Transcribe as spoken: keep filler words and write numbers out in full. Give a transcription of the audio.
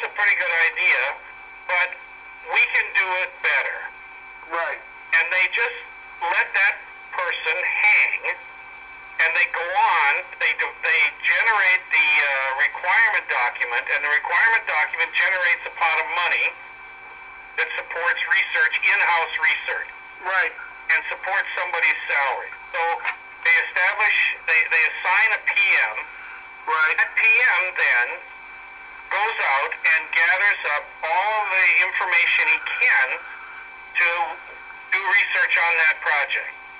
that's a pretty good idea, but we can do it better. Right. And they just let that person hang, and they go on, they do, they generate the uh, requirement document, and the requirement document generates a pot of money that supports research, in-house research. Right. And supports somebody's salary. So they establish, they, they assign a P M. Right. That P M then goes out and gathers up all the information he can to do research on that project.